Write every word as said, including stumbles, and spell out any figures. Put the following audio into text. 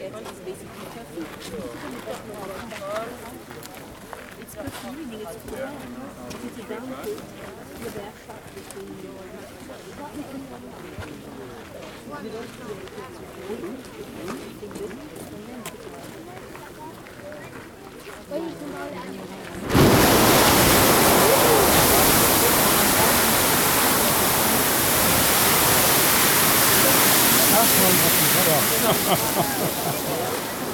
is basically Turkey. It's Turkey reading, it's Quran. It's a down to the back shot between your Nasıl olmasın?